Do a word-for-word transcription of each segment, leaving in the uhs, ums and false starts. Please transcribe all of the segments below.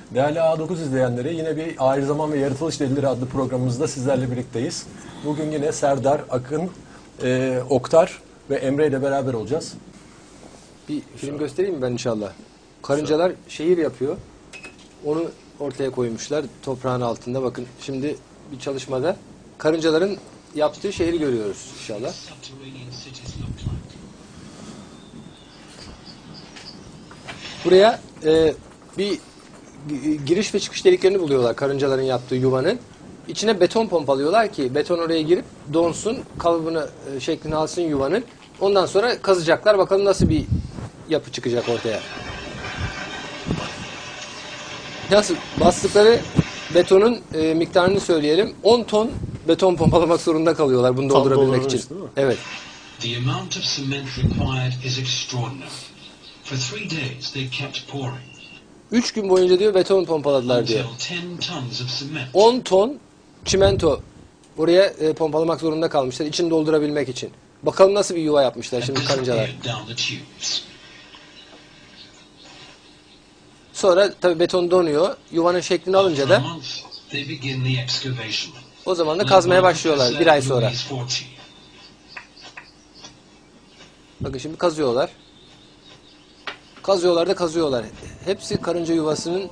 Değerli A dokuz izleyenleri, yine bir Ayrı Zaman ve Yaratılış Delilleri adlı programımızda sizlerle birlikteyiz. Bugün yine Serdar, Akın, e, Oktar ve Emre ile beraber olacağız. Bir film göstereyim mi ben inşallah? Karıncalar şehir yapıyor. Onu ortaya koymuşlar toprağın altında. Bakın şimdi bir çalışmada karıncaların yaptığı şehri görüyoruz inşallah. Buraya e, bir giriş ve çıkış deliklerini buluyorlar karıncaların yaptığı yuvanın. İçine beton pompalıyorlar ki beton oraya girip donsun, kalıbını, e, şeklini alsın yuvanın. Ondan sonra kazacaklar. Bakalım nasıl bir yapı çıkacak ortaya. Nasıl? Bastıkları betonun e, miktarını söyleyelim. on ton beton pompalamak zorunda kalıyorlar bunu doldurabilmek için. Evet. The amount of cement required is extraordinary. For three days they kept pouring. Üç gün boyunca diyor beton pompaladılar diyor. on ton çimento oraya e, pompalamak zorunda kalmışlar içini doldurabilmek için. Bakalım nasıl bir yuva yapmışlar şimdi karıncalar. Sonra tabii beton donuyor. Yuvanın şeklini alınca da o zaman da kazmaya başlıyorlar bir ay sonra. Bakın şimdi kazıyorlar. Kazıyorlar da kazıyorlar. Hepsi karınca yuvasının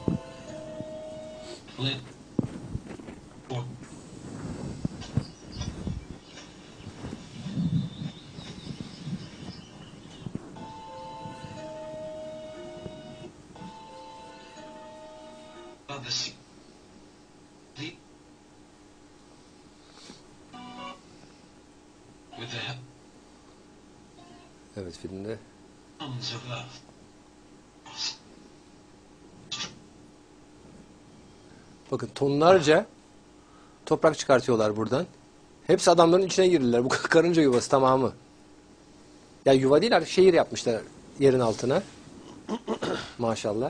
evet filmde bakın tonlarca toprak çıkartıyorlar buradan. Hepsi adamların içine girdiler. Bu karınca yuvası tamamı. Ya yuva değil artık şehir yapmışlar yerin altına. Maşallah.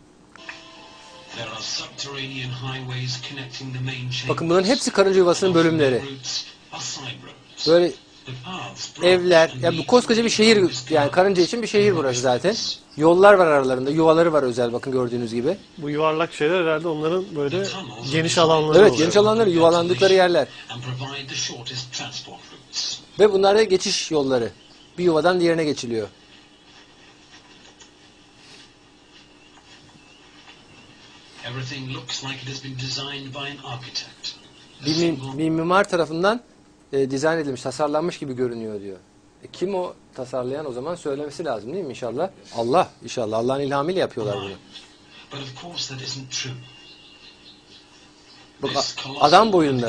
Bakın bunların hepsi karınca yuvasının bölümleri. Böyle evler, ya bu koskoca bir şehir, yani karınca için bir şehir burası zaten. Yollar var aralarında, yuvaları var özel bakın gördüğünüz gibi. Bu yuvarlak şeyler herhalde onların böyle geniş alanları Evet, oluyor. geniş alanları, yuvalandıkları yerler. Ve bunlar da geçiş yolları. Bir yuvadan diğerine geçiliyor. Bir, mim, bir mimar tarafından e, dizayn edilmiş, tasarlanmış gibi görünüyor diyor. E, kim o tasarlayan o zaman söylemesi lazım değil mi inşallah? Allah inşallah. Allah'ın ilhamıyla yapıyorlar bunu. Bak, adam boyunda.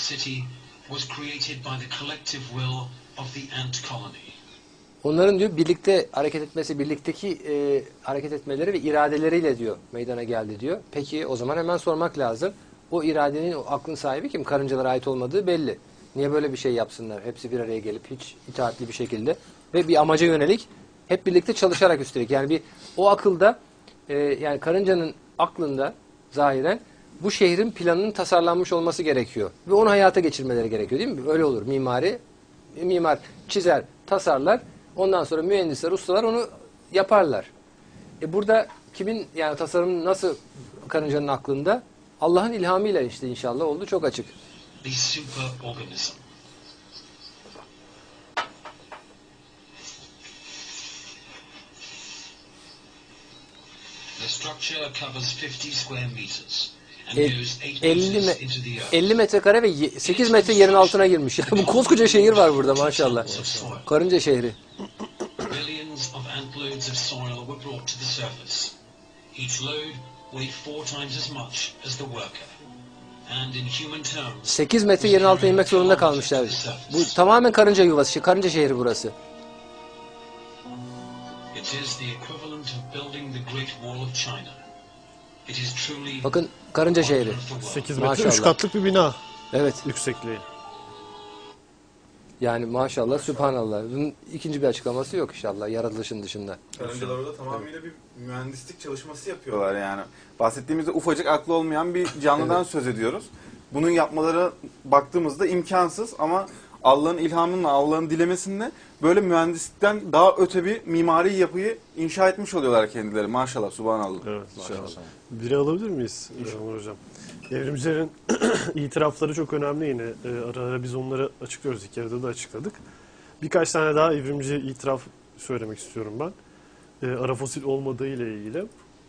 Onların diyor birlikte hareket etmesi, birlikteki e, hareket etmeleri ve iradeleriyle diyor meydana geldi diyor. Peki o zaman hemen sormak lazım. O iradenin, o aklın sahibi kim? Karıncalara ait olmadığı belli. Niye böyle bir şey yapsınlar? Hepsi bir araya gelip hiç itaatli bir şekilde ve bir amaca yönelik hep birlikte çalışarak üstelik. Yani bir o akılda e, yani karıncanın aklında zahiren bu şehrin planının tasarlanmış olması gerekiyor. Ve onu hayata geçirmeleri gerekiyor değil mi? Öyle olur. Mimari, mimar çizer, tasarlar. Ondan sonra mühendisler, ustalar onu yaparlar. E burada kimin yani tasarım nasıl karıncanın aklında? Allah'ın ilhamıyla işte inşallah oldu. Çok açık. The superorganism. The structure covers fifty square meters and goes eight meters into the earth. elli metrekare ve sekiz metre yerin altına girmiş. Bu koskoca şehir var burada maşallah. Karınca şehri. Billions of antloads of soil were brought to the surface. Each load weighed four times as much as the worker. sekiz metre yerin altına inmek zorunda kalmışlar. Bu tamamen karınca yuvası, karınca şehri burası. Bakın karınca şehri. sekiz metre üç katlık bir bina. Evet. Yüksekliği. Yani maşallah, sübhanallah. Bunun ikinci bir açıklaması yok inşallah yaratılışın dışında. Karıncalar orada tamamıyla bir mühendislik çalışması yapıyorlar yani. Bahsettiğimizde ufacık aklı olmayan bir canlıdan söz ediyoruz. Bunun yapmaları baktığımızda imkansız ama Allah'ın ilhamıyla, Allah'ın dilemesiyle böyle mühendislikten daha öte bir mimari yapıyı inşa etmiş oluyorlar kendileri. Maşallah, subhanallah. Evet. Biri alabilir miyiz Onur Hocam? Evrimcilerin itirafları çok önemli yine. Ee, ara ara biz onları açıklıyoruz. İlk yarıda da açıkladık. Birkaç tane daha evrimci itiraf söylemek istiyorum ben. Ee, ara fosil olmadığı ile ilgili.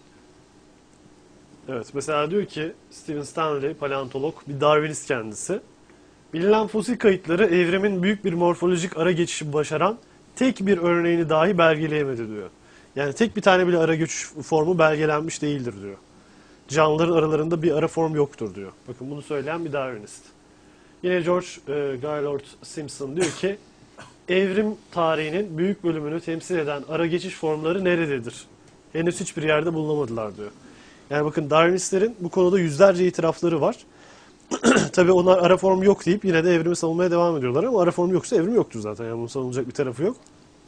Evet, mesela diyor ki Stephen Stanley, paleontolog, bir Darwinist kendisi. Bilinen fosil kayıtları evrimin büyük bir morfolojik ara geçişi başaran tek bir örneğini dahi belgeleyemedi diyor. Yani tek bir tane bile ara geçiş formu belgelenmiş değildir diyor. Canlıların aralarında bir ara form yoktur diyor. Bakın bunu söyleyen bir Darwinist. Yine George e, Gaylord Simpson diyor ki evrim tarihinin büyük bölümünü temsil eden ara geçiş formları nerededir? Henüz hiçbir yerde bulunamadılar diyor. Yani bakın Darwinistlerin bu konuda yüzlerce itirafları var. Tabii onlar ara form yok deyip yine de evrimi savunmaya devam ediyorlar ama ara form yoksa evrim yoktur zaten. Yani bunun savunulacak bir tarafı yok.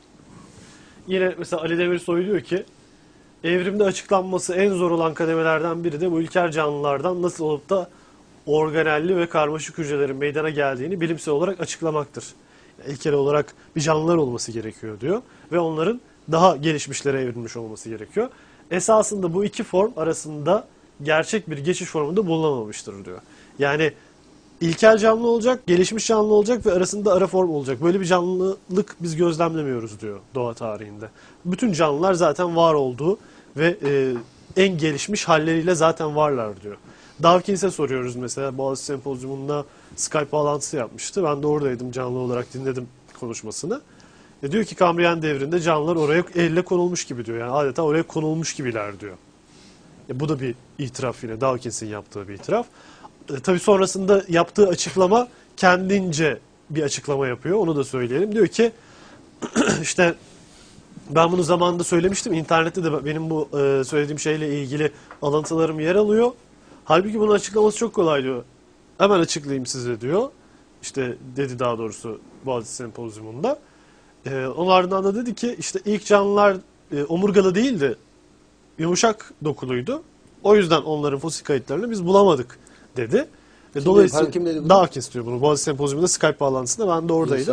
Yine mesela Ali Demirsoy diyor ki evrimde açıklanması en zor olan kademelerden biri de bu ilkel canlılardan nasıl olup da organelli ve karmaşık hücrelerin meydana geldiğini bilimsel olarak açıklamaktır. Yani ilkel olarak bir canlılar olması gerekiyor diyor ve onların daha gelişmişlere evrilmiş olması gerekiyor. Esasında bu iki form arasında gerçek bir geçiş formunda bulunamamıştır diyor. Yani ilkel canlı olacak, gelişmiş canlı olacak ve arasında ara form olacak. Böyle bir canlılık biz gözlemlemiyoruz diyor doğa tarihinde. Bütün canlılar zaten var olduğu ve e, en gelişmiş halleriyle zaten varlar diyor. Dawkins'e soruyoruz mesela, Boğaziçi Sempozyumunda Skype bağlantısı yapmıştı. Ben de oradaydım, canlı olarak dinledim konuşmasını. E diyor ki Kambriyen devrinde canlılar oraya elle konulmuş gibi diyor. Yani adeta oraya konulmuş gibiler diyor. E bu da bir itiraf yine. Dawkins'in yaptığı bir itiraf. E tabii sonrasında yaptığı açıklama kendince bir açıklama yapıyor. Onu da söyleyelim. Diyor ki işte ben bunu zamanında söylemiştim. İnternette de benim bu e, söylediğim şeyle ilgili alıntılarım yer alıyor. Halbuki bunun açıklaması çok kolay diyor. Hemen açıklayayım size diyor. İşte dedi daha doğrusu Boğaziçi Sempozyumunda. Ee, onun ardından da dedi ki işte ilk canlılar e, omurgalı değildi, yumuşak dokuluydu. O yüzden onların fosil kayıtlarını biz bulamadık dedi. Kim Dolayısıyla kim dedi bunu? Dawkins diyor bunu. Boğaziçi Sempozyumunda Skype bağlantısında ben de oradaydım.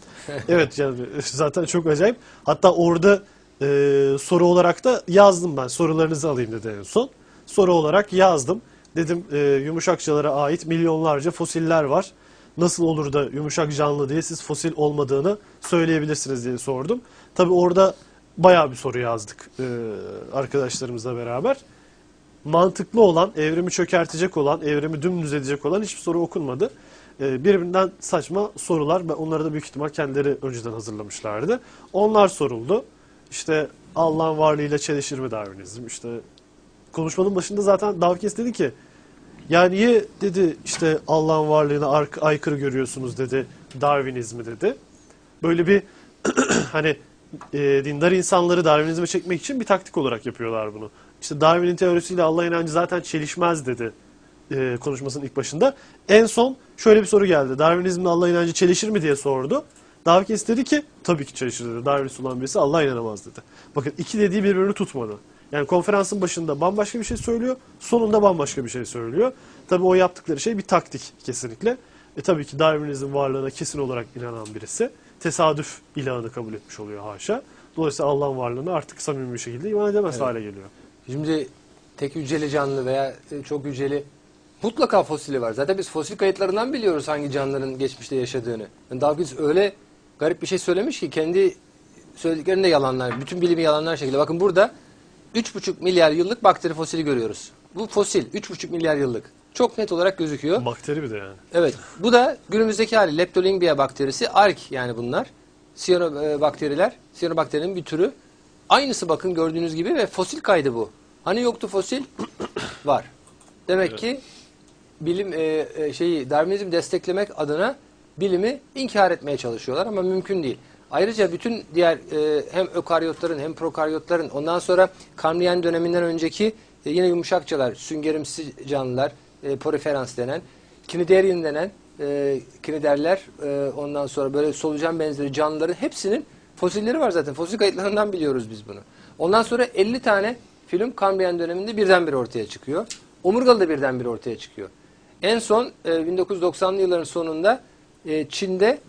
Evet yani zaten çok acayip. Hatta orada e, soru olarak da yazdım ben. Sorularınızı alayım dedi en son. Soru olarak yazdım. Dedim e, yumuşakçalara ait milyonlarca fosiller var. Nasıl olur da yumuşak canlı diye siz fosil olmadığını söyleyebilirsiniz diye sordum. Tabii orada bayağı bir soru yazdık e, arkadaşlarımızla beraber. Mantıklı olan, evrimi çökertecek olan, evrimi dümdüz edecek olan hiçbir soru okunmadı. E, birbirinden saçma sorular ve onları da büyük ihtimal kendileri önceden hazırlamışlardı. Onlar soruldu. İşte Allah'ın varlığıyla çelişir mi Darwinizm? İşte konuşmanın başında zaten Dawkins dedi ki ya niye dedi işte Allah'ın varlığına aykırı görüyorsunuz dedi Darwinizmi dedi. Böyle bir hani e, dindar insanları Darwinizme çekmek için bir taktik olarak yapıyorlar bunu. İşte Darwin'in teorisiyle Allah inancı zaten çelişmez dedi e, konuşmasının ilk başında. En son şöyle bir soru geldi. Darwinizmle Allah inancı çelişir mi diye sordu. Dawkins dedi ki tabii ki çelişir dedi. Darwinist olan birisi Allah'a inanamaz dedi. Bakın iki dediği birbirini tutmadı. Yani konferansın başında bambaşka bir şey söylüyor, sonunda bambaşka bir şey söylüyor. Tabii o yaptıkları şey bir taktik kesinlikle. E tabii ki Darwinizm varlığına kesin olarak inanan birisi tesadüf ilahını kabul etmiş oluyor haşa. Dolayısıyla Allah'ın varlığına artık samimi bir şekilde iman edemez evet. hale geliyor. Şimdi tek hücreli canlı veya çok hücreli mutlaka fosili var. Zaten biz fosil kayıtlarından biliyoruz hangi canlıların geçmişte yaşadığını. Yani Dawkins öyle garip bir şey söylemiş ki kendi söylediklerini de yalanlar, bütün bilimi yalanlar şekilde. Bakın burada üç buçuk milyar yıllık bakteri fosili görüyoruz. Bu fosil üç buçuk milyar yıllık. Çok net olarak gözüküyor. Bakteri bir de yani. Evet. Bu da günümüzdeki hali. Leptolingia bakterisi. Ark yani bunlar. Siyanobakteriler. Siyanobakterinin bir türü. Aynısı bakın gördüğünüz gibi ve fosil kaydı bu. Hani yoktu fosil? Var. Demek evet. ki bilim e, e, şeyi Darwinizm desteklemek adına bilimi inkar etmeye çalışıyorlar ama mümkün değil. Ayrıca bütün diğer e, hem ökaryotların hem prokaryotların ondan sonra Kambriyen döneminden önceki e, yine yumuşakçalar, süngerimsi canlılar, e, poriferans denen, Cnidaria denen e, Cnidaryler, e, ondan sonra böyle solucan benzeri canlıların hepsinin fosilleri var zaten. Fosil kayıtlarından biliyoruz biz bunu. Ondan sonra elli tane film Kambriyen döneminde birdenbire ortaya çıkıyor. Omurgalı da birdenbire ortaya çıkıyor. En son e, bin dokuz yüz doksanlı yılların sonunda e, Çin'de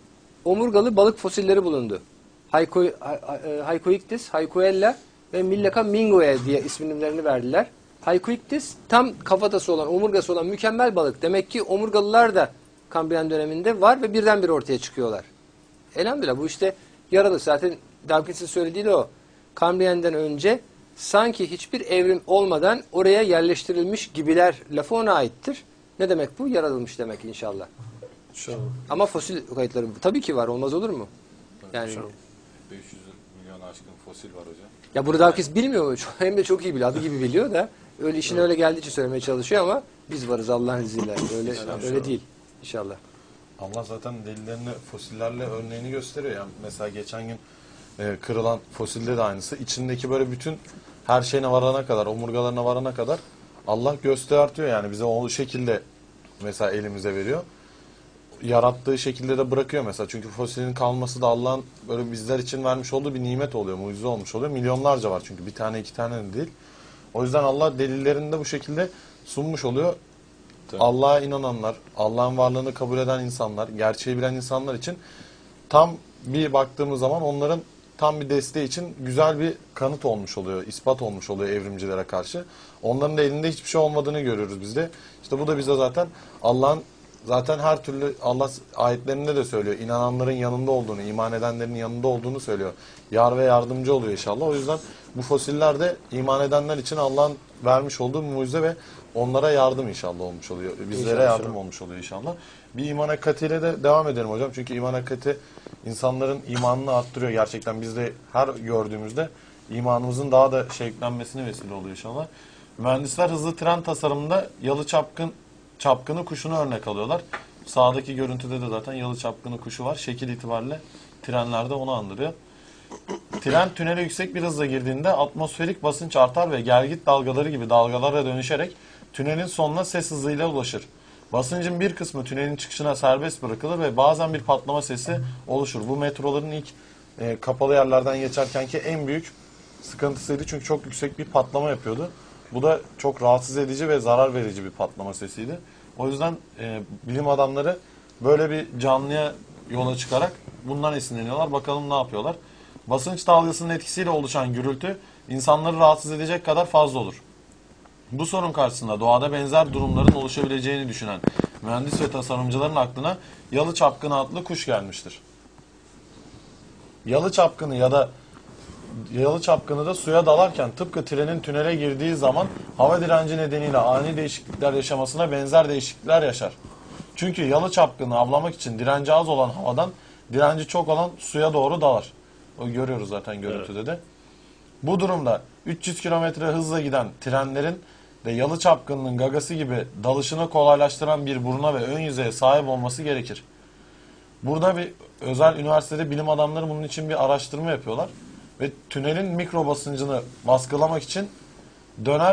omurgalı balık fosilleri bulundu. Hayko, Haykoiktis, Haykoella ve Milleka mingoe diye isimlerini verdiler. Haykoiktis tam kafatası olan, omurgası olan mükemmel balık. Demek ki omurgalılar da Kambriyen döneminde var ve birdenbire ortaya çıkıyorlar. Elhamdülillah bu işte yaralı. Zaten Dawkins'in söylediği de o. Kambriyen'den önce sanki hiçbir evrim olmadan oraya yerleştirilmiş gibiler lafı ona aittir. Ne demek bu? Yaratılmış demek inşallah. İnşallah. Ama fosil kayıtları tabii ki var. Olmaz olur mu? Yani beş yüz milyon aşkın fosil var hocam. ya bunu Dawkins bilmiyor mu? Hem de çok iyi biliyor. Adı gibi biliyor da öyle işine öyle geldiği için söylemeye çalışıyor ama biz varız Allah'ın izniyle. Öyle öyle değil inşallah. Allah zaten delillerini fosillerle örneğini gösteriyor. Yani mesela geçen gün e, kırılan fosilde de aynısı. İçindeki böyle bütün her şeyine varana kadar, omurgalarına varana kadar Allah göstertiyor yani bize o şekilde mesela elimize veriyor. Yarattığı şekilde de bırakıyor mesela. Çünkü fosilin kalması da Allah'ın böyle bizler için vermiş olduğu bir nimet oluyor, mucize olmuş oluyor. Milyonlarca var çünkü bir tane iki tane de değil. O yüzden Allah delillerini de bu şekilde sunmuş oluyor. Allah'a inananlar, Allah'ın varlığını kabul eden insanlar, gerçeği bilen insanlar için tam bir baktığımız zaman onların tam bir desteği için güzel bir kanıt olmuş oluyor, ispat olmuş oluyor evrimcilere karşı. Onların da elinde hiçbir şey olmadığını görüyoruz biz de. İşte bu da bize zaten Allah'ın zaten her türlü Allah ayetlerinde de söylüyor. İnananların yanında olduğunu, iman edenlerin yanında olduğunu söylüyor. Yar ve yardımcı oluyor inşallah. O yüzden bu fosiller de iman edenler için Allah'ın vermiş olduğu mucize ve onlara yardım inşallah olmuş oluyor. Bizlere İnşallah. yardım olmuş oluyor inşallah. Bir iman hakikatiyle de devam edelim hocam. Çünkü iman hakikati insanların imanını arttırıyor gerçekten. Biz de her gördüğümüzde imanımızın daha da şevklenmesine vesile oluyor inşallah. Mühendisler hızlı tren tasarımında yalı çapkın çapkını kuşunu örnek alıyorlar. Sağdaki görüntüde de zaten yalı çapkını kuşu var. Şekil itibariyle trenlerde onu andırıyor. Tren tünele yüksek bir hızla girdiğinde atmosferik basınç artar ve gelgit dalgaları gibi dalgalara dönüşerek tünelin sonuna ses hızıyla ulaşır. Basıncın bir kısmı tünelin çıkışına serbest bırakılır ve bazen bir patlama sesi oluşur. Bu metroların ilk e, kapalı yerlerden geçerkenki en büyük sıkıntısıydı. Çünkü çok yüksek bir patlama yapıyordu. Bu da çok rahatsız edici ve zarar verici bir patlama sesiydi. O yüzden e, bilim adamları böyle bir canlıya yola çıkarak bundan esinleniyorlar. Bakalım ne yapıyorlar. Basınç dalgasının etkisiyle oluşan gürültü insanları rahatsız edecek kadar fazla olur. Bu sorun karşısında doğada benzer durumların oluşabileceğini düşünen mühendis ve tasarımcıların aklına yalı çapkını adlı kuş gelmiştir. Yalı çapkını ya da yalı çapkını da suya dalarken tıpkı trenin tünele girdiği zaman hava direnci nedeniyle ani değişiklikler yaşamasına benzer değişiklikler yaşar. Çünkü yalı çapkını avlamak için direnci az olan havadan direnci çok olan suya doğru dalar. O görüyoruz zaten görüntüde de. Bu durumda üç yüz kilometre hızla giden trenlerin de yalı çapkınının gagası gibi dalışını kolaylaştıran bir buruna ve ön yüzeye sahip olması gerekir. Burada bir özel üniversitede bilim adamları bunun için bir araştırma yapıyorlar. Ve tünelin mikro basıncını baskılamak için dönel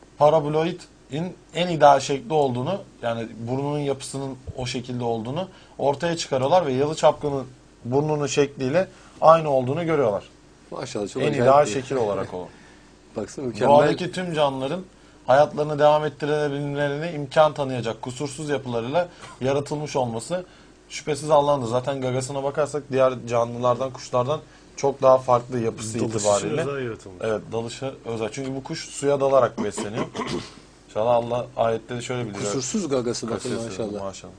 paraboloidin en ideal şekli olduğunu, yani burnunun yapısının o şekilde olduğunu ortaya çıkarıyorlar ve yalı çapkının burnunun şekliyle aynı olduğunu görüyorlar. Maşallah çok En acayip ideal bir- şekil olarak o. Baksana mükemmel. Doğadaki tüm canlıların hayatlarını devam ettirebilmelerine imkan tanıyacak kusursuz yapılarıyla yaratılmış olması şüphesiz Allah'ındır. Zaten gagasına bakarsak diğer canlılardan, kuşlardan çok daha farklı yapısı Dalışı itibariyle. özel yaratılmış. Evet, dalışı özel. Çünkü bu kuş suya dalarak besleniyor. İnşallah Allah ayette de şöyle bildiriyor. Kusursuz gagası bakın Kasıyorsun, maşallah. maşallah.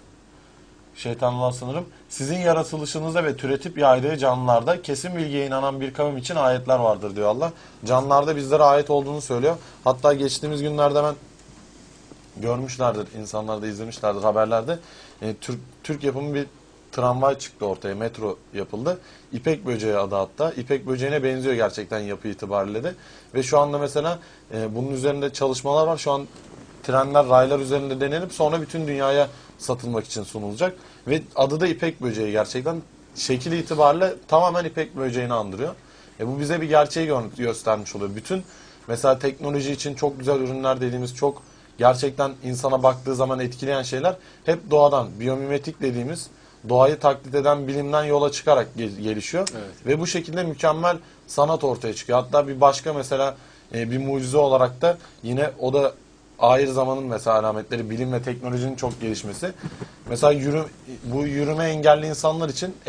Şeytanlar sanırım. Sizin yaratılışınızda ve türetip yaydığı canlılarda kesin bilgiye inanan bir kavim için ayetler vardır diyor Allah. Canlılarda bizlere ayet olduğunu söylüyor. Hatta geçtiğimiz günlerde ben görmüşlerdir, insanlar da izlemişlerdir haberlerde. E, Türk, Türk yapımı bir tramvay çıktı ortaya, metro yapıldı. İpek böceği adı hatta. İpek böceğine benziyor gerçekten yapı itibariyle de. Ve şu anda mesela e, bunun üzerinde çalışmalar var. Şu an trenler, raylar üzerinde denenip sonra bütün dünyaya satılmak için sunulacak. Ve adı da İpek böceği gerçekten. Şekil itibariyle tamamen İpek böceğini andırıyor. E bu bize bir gerçeği gö- göstermiş oluyor. Bütün mesela teknoloji için çok güzel ürünler dediğimiz, çok gerçekten insana baktığı zaman etkileyen şeyler hep doğadan, biyomimetik dediğimiz doğayı taklit eden bilimden yola çıkarak gel- gelişiyor. Evet. Ve bu şekilde mükemmel sanat ortaya çıkıyor. Hatta bir başka mesela e, bir mucize olarak da yine o da ahir zamanın mesela alametleri, bilim ve teknolojinin çok gelişmesi. Mesela yürü, bu yürüme engelli insanlar için en,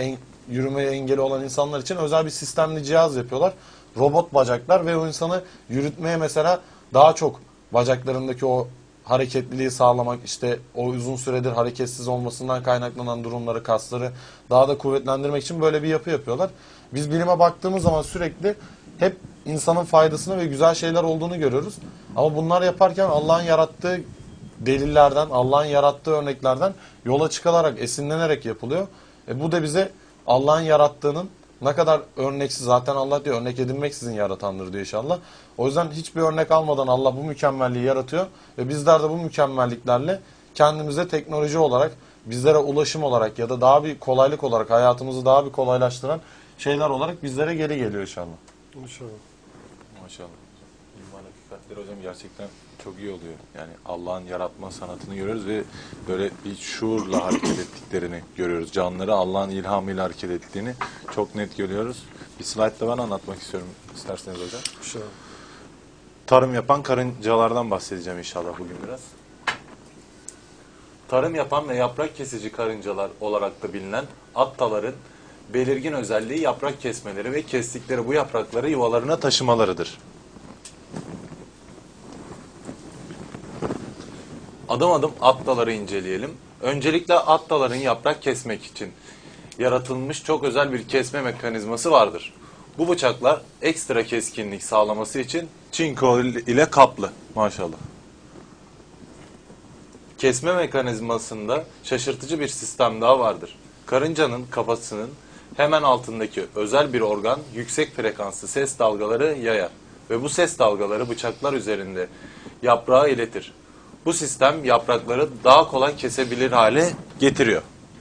yürümeye engeli olan insanlar için özel bir sistemli cihaz yapıyorlar. Robot bacaklar ve o insanı yürütmeye mesela daha çok bacaklarındaki o hareketliliği sağlamak, işte o uzun süredir hareketsiz olmasından kaynaklanan durumları, kasları daha da kuvvetlendirmek için böyle bir yapı yapıyorlar. Biz bilime baktığımız zaman sürekli hep insanın faydasını ve güzel şeyler olduğunu görüyoruz. Ama bunlar yaparken Allah'ın yarattığı delillerden, Allah'ın yarattığı örneklerden yola çıkılarak, esinlenerek yapılıyor. E bu da bize Allah'ın yarattığının ne kadar örneksiz, zaten Allah diyor örnek edinmeksizin yaratandır diyor inşallah. O yüzden hiçbir örnek almadan Allah bu mükemmelliği yaratıyor ve bizler de bu mükemmelliklerle kendimize teknoloji olarak, bizlere ulaşım olarak ya da daha bir kolaylık olarak, hayatımızı daha bir kolaylaştıran şeyler olarak bizlere geri geliyor inşallah. İnşallah. Maşallah. İman hakikatleri hocam gerçekten çok iyi oluyor. Yani Allah'ın yaratma sanatını görüyoruz ve böyle bir şuurla hareket ettiklerini görüyoruz. Canlıları Allah'ın ilhamıyla hareket ettiğini çok net görüyoruz. Bir slaytla ben anlatmak istiyorum isterseniz hocam. İnşallah. Tarım yapan karıncalardan bahsedeceğim inşallah bugün biraz. Tarım yapan ve yaprak kesici karıncalar olarak da bilinen attaların belirgin özelliği yaprak kesmeleri ve kestikleri bu yaprakları yuvalarına taşımalarıdır. Adım adım attaları inceleyelim. Öncelikle attaların yaprak kesmek için yaratılmış çok özel bir kesme mekanizması vardır. Bu bıçaklar ekstra keskinlik sağlaması için çinko ile kaplı. Maşallah. Kesme mekanizmasında şaşırtıcı bir sistem daha vardır. Karıncanın kafasının hemen altındaki özel bir organ yüksek frekanslı ses dalgaları yayar ve bu ses dalgaları bıçaklar üzerinde yaprağa iletir. Bu sistem yaprakları daha kolay kesebilir hale getiriyor.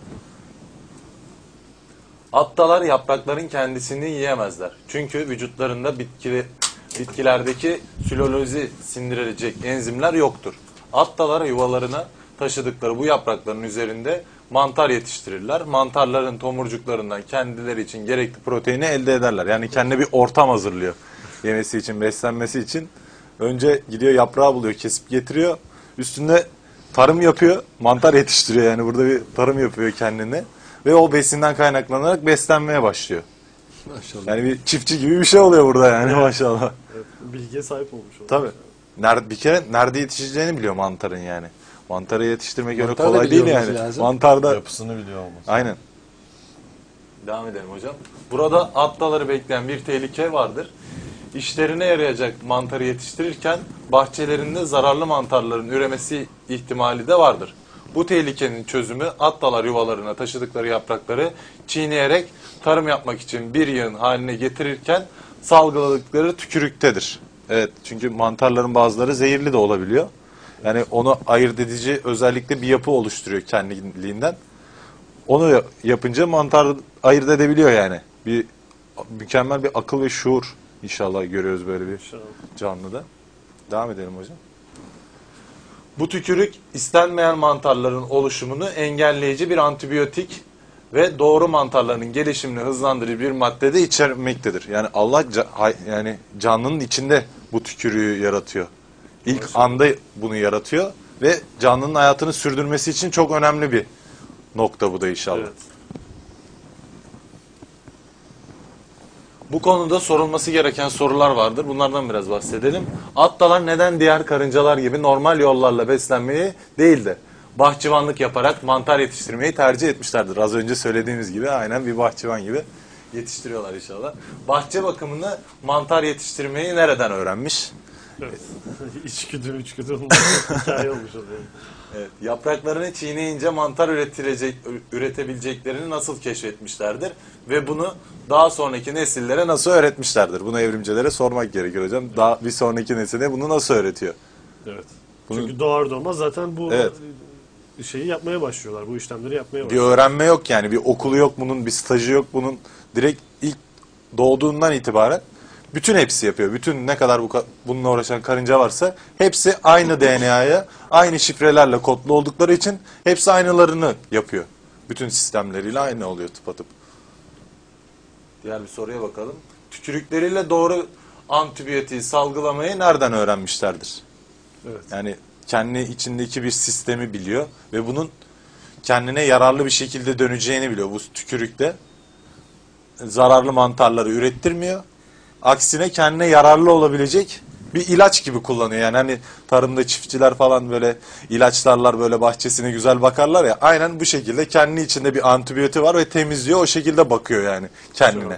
Attalar yaprakların kendisini yiyemezler. Çünkü vücutlarında bitki, bitkilerdeki sülolozi sindirilecek enzimler yoktur. Attalar yuvalarına taşıdıkları bu yaprakların üzerinde mantar yetiştirirler. Mantarların tomurcuklarından kendileri için gerekli proteini elde ederler. Yani kendine bir ortam hazırlıyor yemesi için, beslenmesi için. Önce gidiyor yaprağı buluyor, kesip getiriyor. Üstünde tarım yapıyor, mantar yetiştiriyor. Yani burada bir tarım yapıyor kendine. Ve o besinden kaynaklanarak beslenmeye başlıyor. Maşallah. Yani bir çiftçi gibi bir şey oluyor burada yani maşallah. Evet, bilgiye sahip olmuş oluyor. Tabii. Nerede, bir kere nerede yetişeceğini biliyor mantarın yani. Mantarı yetiştirmek öyle Mantar da kolay değil biliyor yani. olması lazım. Mantarda Yapısını biliyor olması. aynen. Devam edelim hocam. Burada attaları bekleyen bir tehlike vardır. İşlerine yarayacak mantarı yetiştirirken bahçelerinde zararlı mantarların üremesi ihtimali de vardır. Bu tehlikenin çözümü attalar yuvalarına taşıdıkları yaprakları çiğneyerek tarım yapmak için bir yığın haline getirirken salgıladıkları tükürüktedir. Evet, çünkü mantarların bazıları zehirli de olabiliyor. Yani onu ayırt edici özellikle bir yapı oluşturuyor kendiliğinden. Onu yapınca mantar ayırt edebiliyor yani. Bir mükemmel bir akıl ve şuur inşallah görüyoruz böyle bir İnşallah. canlıda. Devam edelim hocam. Bu tükürük istenmeyen mantarların oluşumunu engelleyici bir antibiyotik ve doğru mantarların gelişimini hızlandırıcı bir madde de içermektedir. Yani Allah ca- yani canlının içinde bu tükürüğü yaratıyor. İlk anda bunu yaratıyor ve canlının hayatını sürdürmesi için çok önemli bir nokta bu da inşallah. Evet. Bu konuda sorulması gereken sorular vardır. Bunlardan biraz bahsedelim. Attalar neden diğer karıncalar gibi normal yollarla beslenmeyi değil de bahçıvanlık yaparak mantar yetiştirmeyi tercih etmişlerdir. Az önce söylediğimiz gibi aynen bir bahçıvan gibi yetiştiriyorlar inşallah. Bahçe bakımını mantar yetiştirmeyi nereden öğrenmiş? Evet. İçgüdü içgüdü hikaye olmuş oluyor. Evet, yapraklarını çiğneyince mantar üretilecek, üretebileceklerini nasıl keşfetmişlerdir ve bunu daha sonraki nesillere nasıl öğretmişlerdir? Bunu evrimcilere sormak gerekiyor hocam. Daha bir sonraki nesile bunu nasıl öğretiyor? Evet. Bunu- Çünkü doğar doğmaz zaten bu Evet. şeyi yapmaya başlıyorlar. Bu işlemleri yapmaya Bir başlıyorlar. öğrenme yok yani. Bir okulu yok bunun, bir stajı yok bunun. Direkt ilk doğduğundan itibaren bütün hepsi yapıyor. Bütün ne kadar bu bununla uğraşan karınca varsa hepsi aynı D N A'ya, aynı şifrelerle kodlu oldukları için hepsi aynılarını yapıyor. Bütün sistemleriyle aynı oluyor tıpatıp. Diğer bir soruya bakalım. Tükürükleriyle doğru antibiyotiği salgılamayı nereden öğrenmişlerdir? Evet. Yani kendi içindeki bir sistemi biliyor ve bunun kendine yararlı bir şekilde döneceğini biliyor bu tükürükte. zararlı mantarları ürettirmiyor. Aksine kendine yararlı olabilecek bir ilaç gibi kullanıyor. Yani hani tarımda çiftçiler falan böyle ilaçlarlar, böyle bahçesine güzel bakarlar ya. Aynen bu şekilde kendi içinde bir antibiyotik var ve temizliyor. O şekilde bakıyor yani kendine.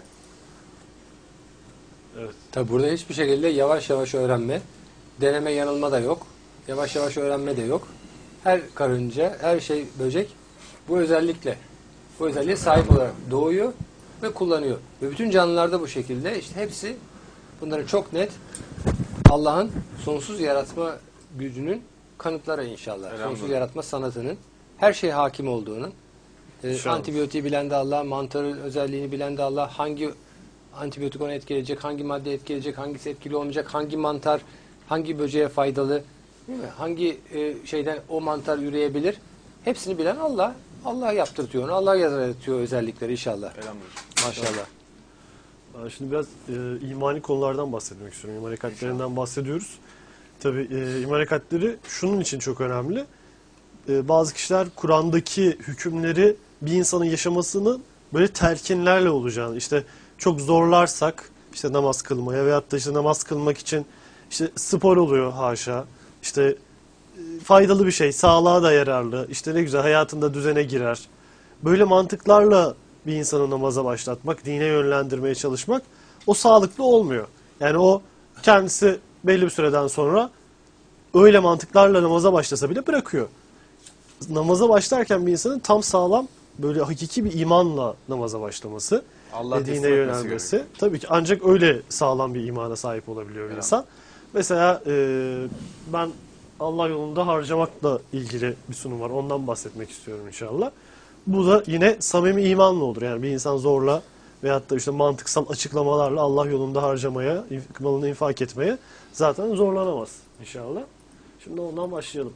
Tabi burada hiçbir şekilde yavaş yavaş öğrenme, deneme yanılma da yok. Yavaş yavaş öğrenme de yok. Her karınca, her şey böcek bu özellikle, bu özelliğe sahip olarak doğuyor ve kullanıyor. Ve bütün canlılarda bu şekilde. İşte hepsi bunların çok net Allah'ın sonsuz yaratma gücünün kanıtları inşallah. Sonsuz yaratma sanatının her şeye hakim olduğunun, e, antibiyotiği bilen de Allah, mantarın özelliğini bilen de Allah, hangi antibiyotik onu etkileyecek, hangi madde etkileyecek, hangisi etkili olmayacak, hangi mantar, hangi böceğe faydalı, değil mi? Hangi e, şeyden o mantar üreyebilir. Hepsini bilen Allah. Allah yaptırtıyor onu. Allah yaratıyor özellikleri inşallah. Maşallah. Şimdi biraz e, imani konulardan bahsetmek istiyorum. İman hakikatlerinden bahsediyoruz. Tabii e, iman hakikatleri şunun için çok önemli. E, bazı kişiler Kur'an'daki hükümleri bir insanın yaşamasını böyle telkinlerle olacağını, işte çok zorlarsak işte namaz kılmaya veyahut da işte namaz kılmak için işte spor oluyor haşa. İşte e, faydalı bir şey, sağlığa da yararlı. İşte ne güzel hayatında düzene girer. Böyle mantıklarla bir insanı namaza başlatmak, dine yönlendirmeye çalışmak o sağlıklı olmuyor. Yani o kendisi belli bir süreden sonra öyle mantıklarla namaza başlasa bile bırakıyor. Namaza başlarken bir insanın tam sağlam böyle hakiki bir imanla namaza başlaması Allah ve dine teslim etmesi yönelmesi. gerekiyor. Tabii ki ancak öyle sağlam bir imana sahip olabiliyor bir Evet. insan. Mesela e, ben Allah yolunda harcamakla ilgili bir sunum var. Ondan bahsetmek istiyorum inşallah. Bu da yine samimi imanla olur. Yani bir insan zorla veyahut da işte mantıksal açıklamalarla Allah yolunda harcamaya, malını infak etmeye zaten zorlanamaz inşallah. Şimdi ondan başlayalım.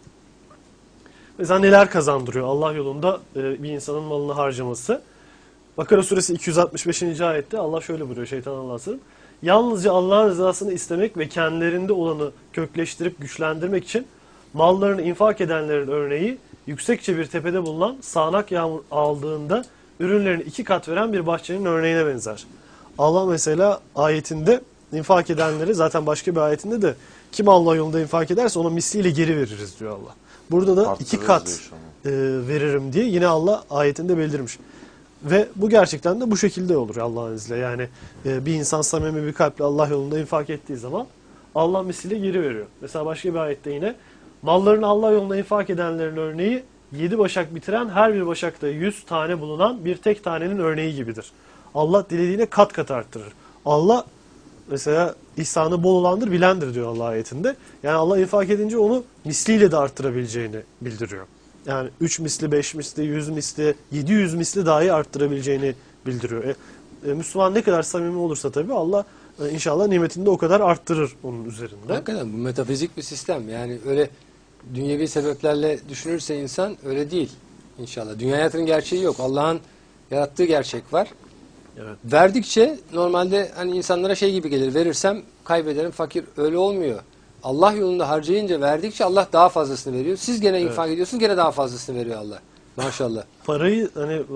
Mesela neler kazandırıyor Allah yolunda e, bir insanın malını harcaması? Bakara suresi iki yüz altmış beşinci ayette Allah şöyle buyuruyor, şeytan Allah'a sığınırım. Yalnızca Allah'ın rızasını istemek ve kendilerinde olanı kökleştirip güçlendirmek için mallarını infak edenlerin örneği yüksekçe bir tepede bulunan sağanak yağmur aldığında ürünlerini iki kat veren bir bahçenin örneğine benzer. Allah mesela ayetinde infak edenleri, zaten başka bir ayetinde de kim Allah yolunda infak ederse ona misliyle geri veririz diyor Allah. Burada da Arttırırız iki kat diyor inşallah. e, veririm diye yine Allah ayetinde belirmiş. Ve bu gerçekten de bu şekilde olur Allah'ın izniyle. Yani e, bir insan samimi bir kalple Allah yolunda infak ettiği zaman Allah misliyle geri veriyor. Mesela başka bir ayette yine mallarını Allah yolunda infak edenlerin örneği yedi başak bitiren, her bir başakta yüz tane bulunan bir tek tanenin örneği gibidir. Allah dilediğine kat kat arttırır. Allah mesela ihsanı bol olandır, bilendir diyor Allah ayetinde. Yani Allah infak edince onu misliyle de arttırabileceğini bildiriyor. Yani üç misli, beş misli, yüz misli, yedi yüz misli dahi arttırabileceğini bildiriyor. E, e, Müslüman ne kadar samimi olursa tabii Allah e, inşallah nimetini de o kadar arttırır onun üzerinde. Hakikaten bu metafizik bir sistem. Yani öyle dünyevi sebeplerle düşünürse insan öyle değil inşallah. Dünya hayatının gerçeği yok. Allah'ın yarattığı gerçek var. Evet. Verdikçe normalde hani insanlara şey gibi gelir. Verirsem kaybederim, fakir. Öyle olmuyor. Allah yolunda harcayınca, verdikçe Allah daha fazlasını veriyor. Siz gene infak ediyorsunuz, gene daha fazlasını veriyor Allah. Maşallah. Parayı hani e,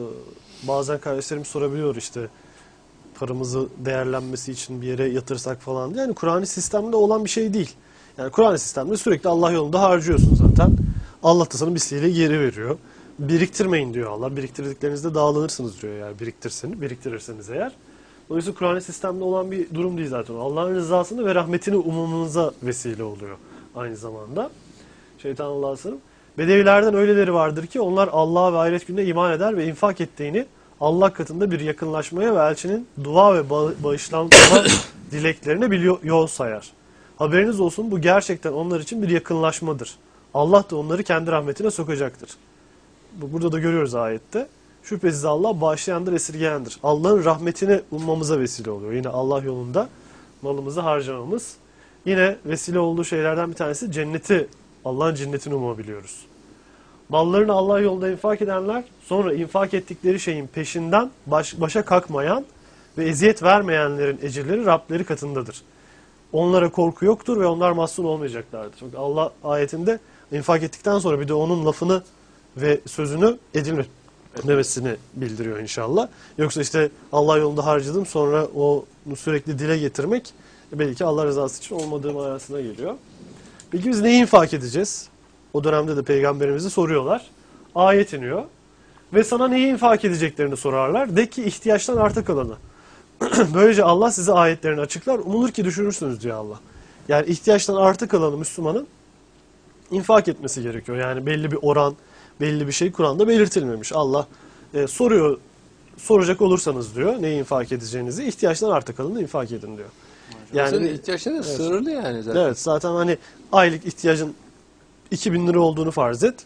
bazen kardeşlerim sorabiliyor işte paramızı değerlenmesi için bir yere yatırsak falan diye. Yani Kur'an-ı sistemde olan bir şey değil. Yani Kur'an-ı sistemde sürekli Allah yolunda harcıyorsun zaten. Allah da sana misliyle geri veriyor. Biriktirmeyin diyor Allah. Biriktirdiklerinizde dağılınırsınız diyor eğer biriktirseniz, biriktirirseniz eğer. Dolayısıyla Kur'an-ı sistemde olan bir durum değil zaten. Allah'ın rızasını ve rahmetini umumunumuza vesile oluyor aynı zamanda. Şeytan Allah'a sığınırım. Bedevilerden öyleleri vardır ki onlar Allah'a ve ahiret gününe iman eder ve infak ettiğini Allah katında bir yakınlaşmaya ve elçinin dua ve bağışlanma dileklerine bir yol sayar. Haberiniz olsun, bu gerçekten onlar için bir yakınlaşmadır. Allah da onları kendi rahmetine sokacaktır. Burada da görüyoruz ayette. Şüphesiz Allah bağışlayandır, esirgeyendir. Allah'ın rahmetini ummamıza vesile oluyor. Yine Allah yolunda malımızı harcamamız. Yine vesile olduğu şeylerden bir tanesi cenneti, Allah'ın cennetini umabiliyoruz. Mallarını Allah yolunda infak edenler, sonra infak ettikleri şeyin peşinden baş, başa kalkmayan ve eziyet vermeyenlerin ecirleri Rableri katındadır. Onlara korku yoktur ve onlar mahzun olmayacaklardır. Çünkü Allah ayetinde infak ettikten sonra bir de onun lafını ve sözünü edilme, demesini bildiriyor inşallah. Yoksa işte Allah yolunda harcadım sonra onu sürekli dile getirmek belki Allah rızası için olmadığı manasına geliyor. Peki biz neyi infak edeceğiz? O dönemde de peygamberimizi soruyorlar. Ayet iniyor. Ve sana neyi infak edeceklerini sorarlar. De ki ihtiyaçtan arta kalanı. Böylece Allah size ayetlerini açıklar. Umulur ki düşünürsünüz diyor Allah. Yani ihtiyaçtan arta kalanı Müslümanın infak etmesi gerekiyor. Yani belli bir oran, belli bir şey Kur'an'da belirtilmemiş. Allah e, soruyor, soracak olursanız diyor neyi infak edeceğinizi, ihtiyaçtan arta kalanı infak edin diyor. Yani senin ihtiyaçların evet. Sınırlı yani zaten. Evet, zaten hani aylık ihtiyacın iki bin lira olduğunu farz et.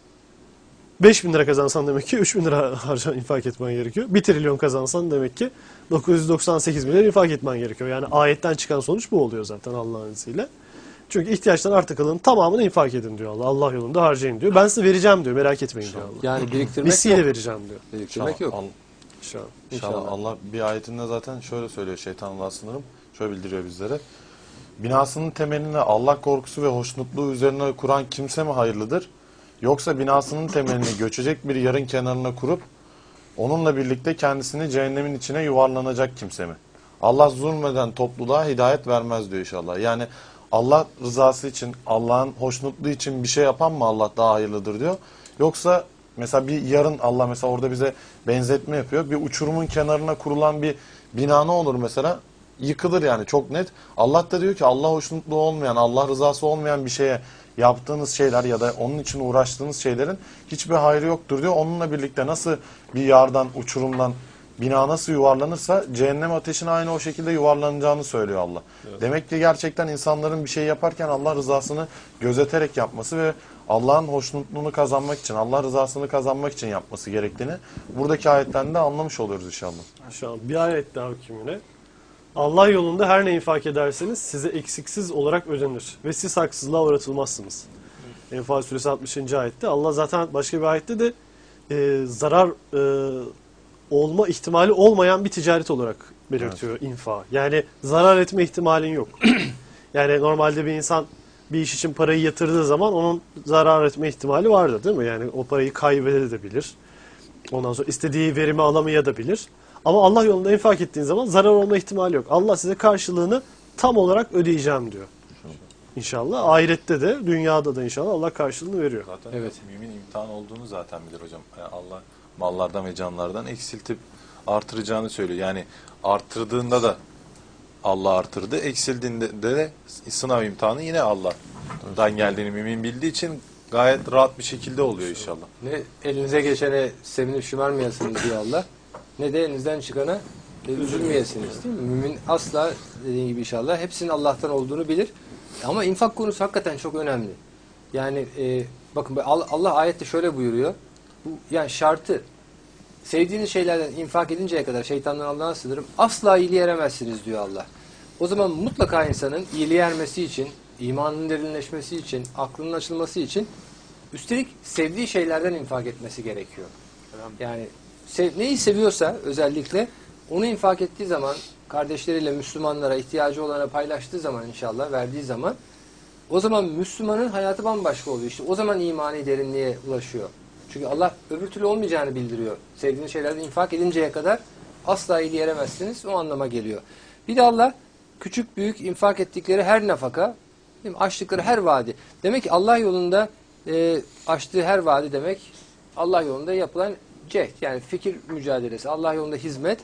beş bin lira kazansan demek ki üç bin lira harcan infak etmen gerekiyor. bir trilyon kazansan demek ki dokuz yüz doksan sekiz bin lira infak etmen gerekiyor. Yani ayetten çıkan sonuç bu oluyor zaten Allah'ın izniyle. Çünkü ihtiyaçtan arta kalanın tamamını infak edin diyor Allah. Allah yolunda harcayın diyor. Ben size vereceğim diyor. Merak etmeyin diyor Allah. Yani biriktirmek Misliyle yok. vereceğim diyor. Biriktirmek yok. Al- İnşallah. İnşallah. İnşallah. Allah bir ayetinde zaten şöyle söylüyor şeytanla sınırım. Şöyle bildiriyor bizlere. Binasının temelini Allah korkusu ve hoşnutluğu üzerine kuran kimse mi hayırlıdır? Yoksa binasının temelini göçecek bir yarın kenarına kurup onunla birlikte kendisini cehennemin içine yuvarlanacak kimse mi? Allah zulmeden topluluğa hidayet vermez diyor inşallah. Yani Allah rızası için, Allah'ın hoşnutluğu için bir şey yapan mı Allah daha hayırlıdır diyor. Yoksa mesela bir yarın Allah mesela orada bize benzetme yapıyor. Bir uçurumun kenarına kurulan bir bina ne olur mesela? Yıkılır yani çok net. Allah da diyor ki Allah hoşnutluğu olmayan, Allah rızası olmayan bir şeye yaptığınız şeyler ya da onun için uğraştığınız şeylerin hiçbir hayrı yoktur diyor. Onunla birlikte nasıl bir yardan, uçurumdan bina nasıl yuvarlanırsa cehennem ateşine aynı o şekilde yuvarlanacağını söylüyor Allah. Evet. Demek ki gerçekten insanların bir şey yaparken Allah rızasını gözeterek yapması ve Allah'ın hoşnutluğunu kazanmak için, Allah rızasını kazanmak için yapması gerektiğini buradaki ayetten de anlamış oluyoruz inşallah. İnşallah. Bir ayet daha hükmüne. Allah yolunda her ne infak ederseniz size eksiksiz olarak ödenir ve siz haksızlığa uğratılmazsınız. Evet. Enfal suresi altmışıncı ayette. Allah zaten başka bir ayette de e, zarar e, olma ihtimali olmayan bir ticaret olarak belirtiyor evet. infa. Yani zarar etme ihtimalin yok. Yani normalde bir insan bir iş için parayı yatırdığı zaman onun zarar etme ihtimali vardır değil mi? Yani o parayı kaybedebilir. Ondan sonra istediği verimi alamayabilir. Ama Allah yolunda infak ettiğin zaman zarar olma ihtimali yok. Allah size karşılığını tam olarak ödeyeceğim diyor. İnşallah. Ahirette de, dünyada da inşallah Allah karşılığını veriyor. Zaten evet. mümin imtihan olduğunu zaten bilir hocam. Yani Allah mallardan ve canlardan eksiltip artıracağını söylüyor. Yani artırdığında da Allah artırdı, eksildiğinde de sınav imtihanı yine Allah'tan geldiğini mümin bildiği için gayet rahat bir şekilde oluyor inşallah. Ne elinize geçene sevinip şımarmayasınız diyor Allah. Ne de elinizden çıkana üzülmeyesiniz değil mi? Mümin asla dediğin gibi inşallah hepsinin Allah'tan olduğunu bilir. Ama infak konusu hakikaten çok önemli. Yani e, bakın Allah ayette şöyle buyuruyor. Bu yani şartı sevdiğiniz şeylerden infak edinceye kadar şeytandan Allah'a sığınırım. Asla iyiliğe eremezsiniz diyor Allah. O zaman mutlaka insanın iyiliğe ermesi için, imanının derinleşmesi için, aklının açılması için üstelik sevdiği şeylerden infak etmesi gerekiyor. Yani sev, neyi seviyorsa özellikle onu infak ettiği zaman, kardeşleriyle Müslümanlara, ihtiyacı olana paylaştığı zaman inşallah, verdiği zaman o zaman Müslümanın hayatı bambaşka oluyor. İşte o zaman imani derinliğe ulaşıyor. Çünkü Allah öbür türlü olmayacağını bildiriyor. Sevdiğiniz şeylerden infak edinceye kadar asla iyiliğe eremezsiniz. O anlama geliyor. Bir de Allah küçük büyük infak ettikleri her nafaka, açtıkları her vadi. Demek ki Allah yolunda e, açtığı her vadi demek Allah yolunda yapılan cehd. Yani fikir mücadelesi, Allah yolunda hizmet.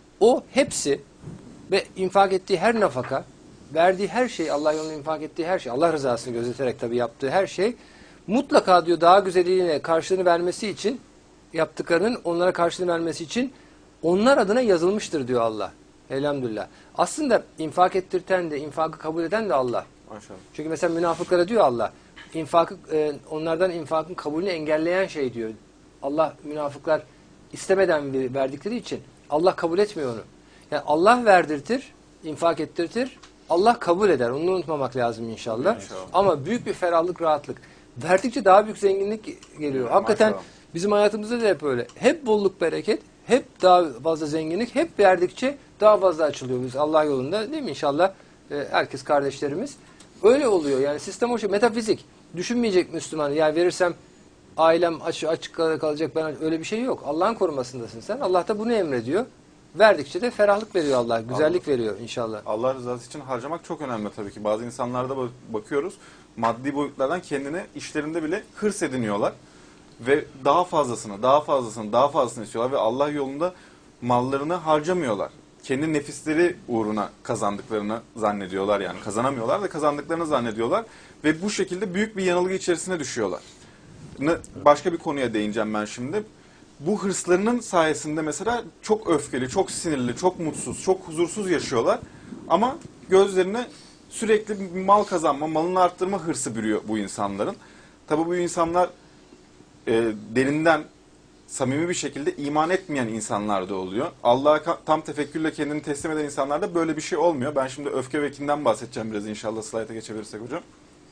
O hepsi ve infak ettiği her nafaka, verdiği her şey, Allah yolunda infak ettiği her şey, Allah rızasını gözeterek tabii yaptığı her şey mutlaka diyor daha güzelliğine karşılığını vermesi için, yaptıklarının onlara karşılığını vermesi için onlar adına yazılmıştır diyor Allah. Elhamdülillah. Aslında infak ettirten de, infakı kabul eden de Allah. Maşallah. Çünkü mesela münafıklara diyor Allah, infakı, e, onlardan infakın kabulünü engelleyen şey diyor. Allah münafıklar istemeden verdikleri için Allah kabul etmiyor onu. Yani Allah verdirtir, infak ettirtir, Allah kabul eder. Onu unutmamak lazım inşallah. inşallah. Ama büyük bir ferahlık, rahatlık. Verdikçe daha büyük zenginlik geliyor. Evet, hakikaten maşallah. Bizim hayatımızda da hep öyle. Hep bolluk, bereket, hep daha fazla zenginlik, hep verdikçe daha fazla açılıyor biz Allah yolunda, değil mi inşallah? Ee, herkes kardeşlerimiz. Öyle oluyor yani sistem o şey. Metafizik. Düşünmeyecek Müslüman. Yani verirsem ailem aç, açık kalacak, ben öyle bir şey yok. Allah'ın korumasındasın sen. Allah da bunu emrediyor. Verdikçe de ferahlık veriyor Allah. Güzellik Allah. veriyor inşallah. Allah rızası için harcamak çok önemli tabii ki. Bazı insanlarda bak- bakıyoruz maddi boyutlardan kendine işlerinde bile hırs ediniyorlar. Ve daha fazlasını, daha fazlasını, daha fazlasını istiyorlar ve Allah yolunda mallarını harcamıyorlar. Kendi nefisleri uğruna kazandıklarını zannediyorlar, yani kazanamıyorlar da kazandıklarını zannediyorlar ve bu şekilde büyük bir yanılgı içerisine düşüyorlar. Ne- Başka bir konuya değineceğim ben şimdi. Bu hırslarının sayesinde mesela çok öfkeli, çok sinirli, çok mutsuz, çok huzursuz yaşıyorlar. Ama gözlerine sürekli bir mal kazanma, malını arttırma hırsı bürüyor bu insanların. Tabii bu insanlar e, derinden, samimi bir şekilde iman etmeyen insanlar da oluyor. Allah'a ka- tam tefekkürle kendini teslim eden insanlarda böyle bir şey olmuyor. Ben şimdi öfke ve kinden bahsedeceğim biraz inşallah, slayta geçebilirsek hocam.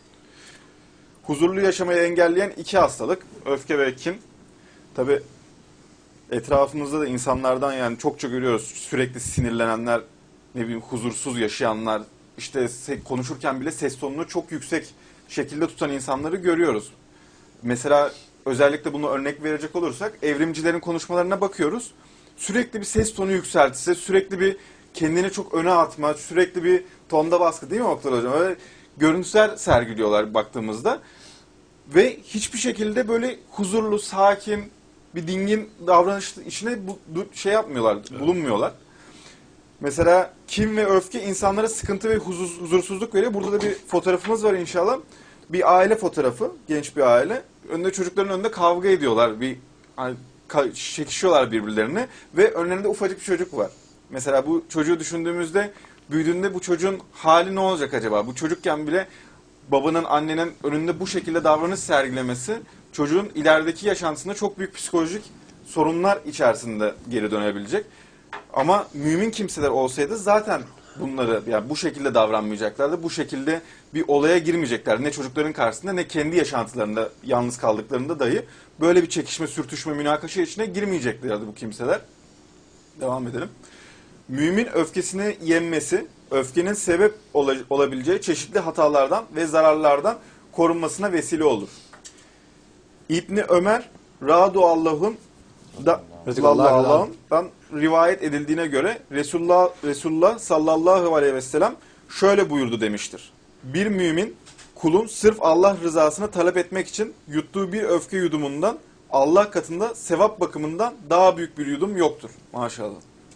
Huzurlu yaşamayı engelleyen iki hastalık, öfke ve kin. Tabii etrafımızda da insanlardan yani çokça görüyoruz sürekli sinirlenenler, ne bileyim huzursuz yaşayanlar, işte se- konuşurken bile ses tonunu çok yüksek şekilde tutan insanları görüyoruz. Mesela özellikle bunu örnek verecek olursak evrimcilerin konuşmalarına bakıyoruz. Sürekli bir ses tonu yükseltisi, sürekli bir kendini çok öne atma, sürekli bir tonda baskı, değil mi Oktay Hocam? Öyle görüntüler sergiliyorlar baktığımızda. Ve hiçbir şekilde böyle huzurlu, sakin, bir dingin davranış içine bu, bu şey yapmıyorlar, bulunmuyorlar. Mesela kin ve öfke insanlara sıkıntı ve huzur, huzursuzluk veriyor. Burada da bir fotoğrafımız var inşallah. Bir aile fotoğrafı, genç bir aile. Önünde çocukların önünde kavga ediyorlar. Bir hani, ka- çekişiyorlar birbirlerine ve önlerinde ufacık bir çocuk var. Mesela bu çocuğu düşündüğümüzde büyüdüğünde bu çocuğun hali ne olacak acaba? Bu çocukken bile babanın, annenin önünde bu şekilde davranış sergilemesi çocuğun ilerideki yaşantısında çok büyük psikolojik sorunlar içerisinde geri dönebilecek. Ama mümin kimseler olsaydı zaten bunları, yani bu şekilde davranmayacaklardı. Bu şekilde bir olaya girmeyeceklerdi. Ne çocukların karşısında ne kendi yaşantılarında yalnız kaldıklarında dahi böyle bir çekişme, sürtüşme, münakaşa içine girmeyeceklerdi bu kimseler. Devam edelim. Mümin öfkesini yenmesi, öfkenin sebep ola- olabileceği çeşitli hatalardan ve zararlardan korunmasına vesile olur. İbni Ömer, Radu Allah'ın da Radıyallahu anh. Allah'ından rivayet edildiğine göre Resulullah, Resulullah sallallahu aleyhi ve sellem şöyle buyurdu demiştir. Bir mümin kulun sırf Allah rızasını talep etmek için yuttuğu bir öfke yudumundan Allah katında sevap bakımından daha büyük bir yudum yoktur. Maşallah.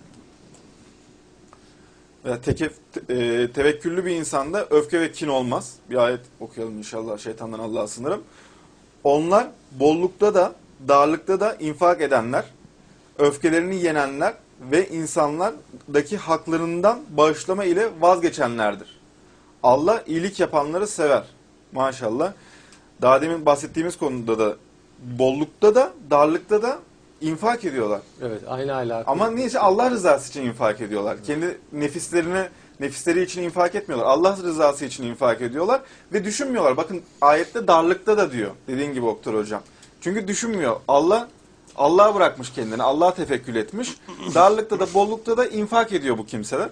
Veya tekef, e, tevekküllü bir insanda öfke ve kin olmaz. Bir ayet okuyalım inşallah, şeytandan Allah'a sınırım. Onlar bollukta da darlıkta da infak edenler, öfkelerini yenenler ve insanlardaki haklarından bağışlama ile vazgeçenlerdir. Allah iyilik yapanları sever. Maşallah. Daha demin bahsettiğimiz konuda da bollukta da darlıkta da infak ediyorlar. Evet, aynı alaka. Ama neyse Allah rızası için infak ediyorlar. Kendi nefislerini, nefisleri için infak etmiyorlar. Allah rızası için infak ediyorlar ve düşünmüyorlar. Bakın ayette darlıkta da diyor. Dediğin gibi Oktay Hocam. Çünkü düşünmüyor. Allah Allah'a bırakmış kendini. Allah'a tefekkül etmiş. Darlıkta da bollukta da infak ediyor bu kimseler.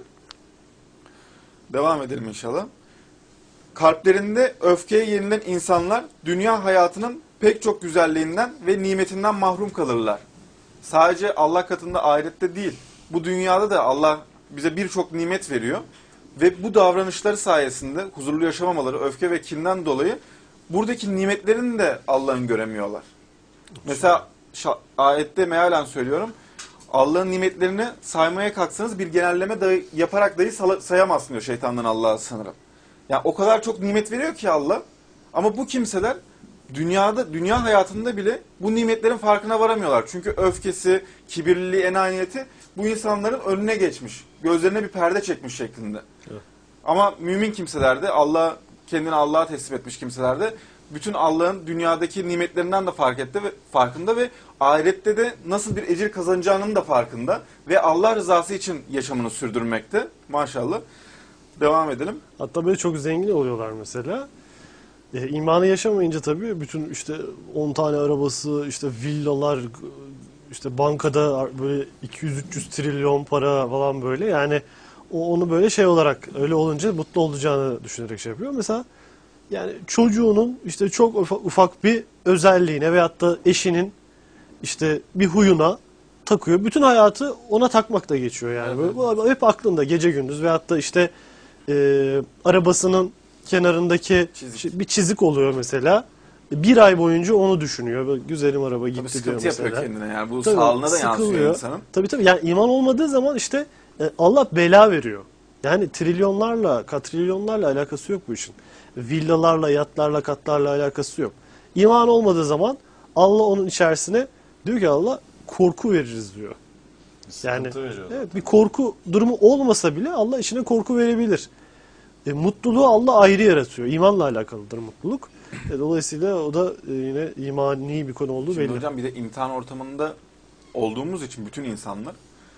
Devam edelim inşallah. Kalplerinde öfkeye yenilen insanlar dünya hayatının pek çok güzelliğinden ve nimetinden mahrum kalırlar. Sadece Allah katında ahirette değil, bu dünyada da Allah bize birçok nimet veriyor. Ve bu davranışları sayesinde huzurlu yaşamamaları, öfke ve kinden dolayı buradaki nimetlerini de Allah'ın göremiyorlar. Mesela şa- ayette mealen söylüyorum, Allah'ın nimetlerini saymaya kalksanız bir genelleme dahi, yaparak dahi sala- sayamazsın diyor şeytandan Allah'a sınırım. Yani o kadar çok nimet veriyor ki Allah, ama bu kimseler dünyada, dünya hayatında bile bu nimetlerin farkına varamıyorlar. Çünkü öfkesi, kibirliliği, enaniyeti bu insanların önüne geçmiş. Gözlerine bir perde çekmiş şeklinde. Evet. Ama mümin kimselerde, Allah kendini Allah'a teslim etmiş kimselerde bütün Allah'ın dünyadaki nimetlerinden de fark etti ve farkında ve ahirette de nasıl bir ecir kazanacağının da farkında ve Allah rızası için yaşamını sürdürmekte. Maşallah. Devam edelim. Hatta böyle çok zengin oluyorlar mesela. E, imanı yaşamayınca tabii bütün işte on tane arabası, işte villalar, işte bankada böyle iki yüz üç yüz trilyon para falan böyle. Yani o onu böyle şey olarak öyle olunca mutlu olacağını düşünerek şey yapıyor. Mesela yani çocuğunun işte çok ufa- ufak bir özelliğine veyahut da eşinin işte bir huyuna takıyor. Bütün hayatı ona takmakla geçiyor yani. Böyle, bu hep aklında gece gündüz veyahut da işte e, arabasının kenarındaki Çizik. şey- bir çizik oluyor mesela. Bir ay boyunca onu düşünüyor. Böyle, güzelim araba gitti Tabii diyor sıkıntı mesela. yapıyor kendine yani. Bu Tabii, sağlığına da yansıyor sıkılıyor. insanın. Tabii tabii yani iman olmadığı zaman işte e, Allah bela veriyor. Yani trilyonlarla, katrilyonlarla alakası yok bu işin. Villalarla, yatlarla, katlarla alakası yok. İman olmadığı zaman Allah onun içerisine diyor ki Allah korku veririz diyor. Yani Sıkıntı veriyor. evet, bir korku durumu olmasa bile Allah içine korku verebilir. E, mutluluğu Allah ayrı yaratıyor. İmanla alakalıdır mutluluk. E, dolayısıyla o da e, yine imani bir konu olduğu Şimdi belli. hocam bir de imtihan ortamında olduğumuz için bütün insanlar,